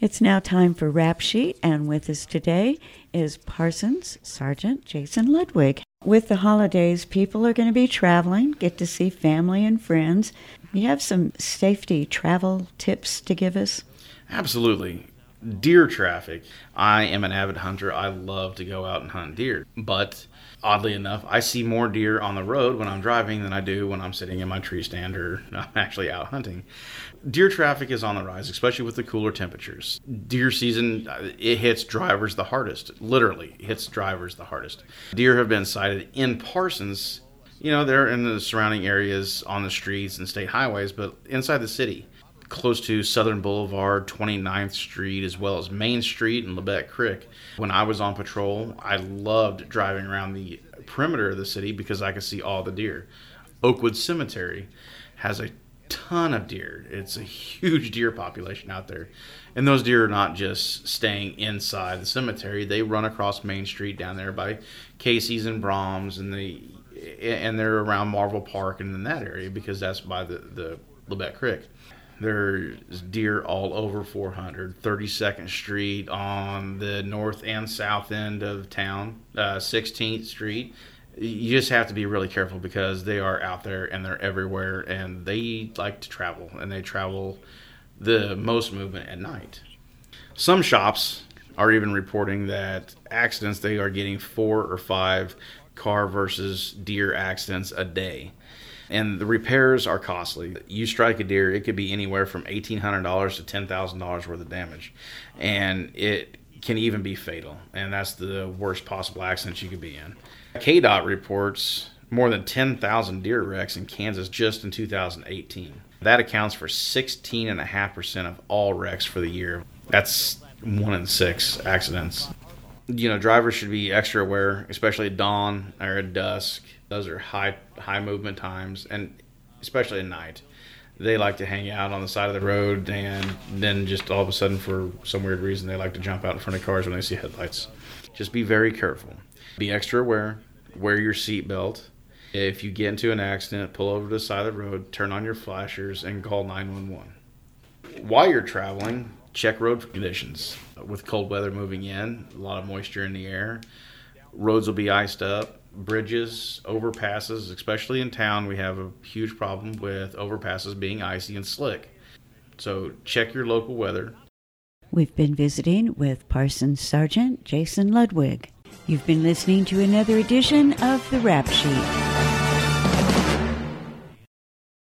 It's now time for Rap Sheet, and with us today is Parsons Sergeant Jason Ludwig. With the holidays, people are going to be traveling, get to see family and friends. You have some safety travel tips to give us? Absolutely. Deer traffic. I am an avid hunter. I love to go out and hunt deer. But oddly enough, I see more deer on the road when I'm driving than I do when I'm sitting in my tree stand or I'm actually out hunting. Deer traffic is on the rise, especially with the cooler temperatures. Deer season, it hits drivers the hardest. Literally hits drivers the hardest. Deer have been sighted in Parsons. You know, they're in the surrounding areas on the streets and state highways, but inside the city, close to Southern Boulevard, 29th Street, as well as Main Street and Lebec Creek. When I was on patrol, I loved driving around the perimeter of the city because I could see all the deer. Oakwood Cemetery has a ton of deer. It's a huge deer population out there. And those deer are not just staying inside the cemetery. They run across Main Street down there by Casey's and Brahms, and they're around Marvel Park and in that area because that's by the Lebec Creek. There's deer all over 400, 32nd Street on the north and south end of town, 16th Street. You just have to be really careful because they are out there and they're everywhere, and they like to travel, and they travel the most movement at night. Some shops are even reporting that accidents, they are getting 4 or 5 car versus deer accidents a day. And the repairs are costly. You strike a deer, it could be anywhere from $1,800 to $10,000 worth of damage. And it can even be fatal. And that's the worst possible accident you could be in. KDOT reports more than 10,000 deer wrecks in Kansas just in 2018. That accounts for 16.5% of all wrecks for the year. That's 1 in 6 accidents. You know, drivers should be extra aware, especially at dawn or at dusk. Those are high movement times, and especially at night. They like to hang out on the side of the road, and then just all of a sudden, for some weird reason, they like to jump out in front of cars when they see headlights. Just be very careful. Be extra aware. Wear your seatbelt. If you get into an accident, pull over to the side of the road, turn on your flashers, and call 911. While you're traveling, check road conditions. With cold weather moving in, a lot of moisture in the air, roads will be iced up. Bridges, overpasses, especially in town, we have a huge problem with overpasses being icy and slick. So check your local weather. We've been visiting with Parsons Sergeant Jason Ludwig. You've been listening to another edition of the Rap Sheet.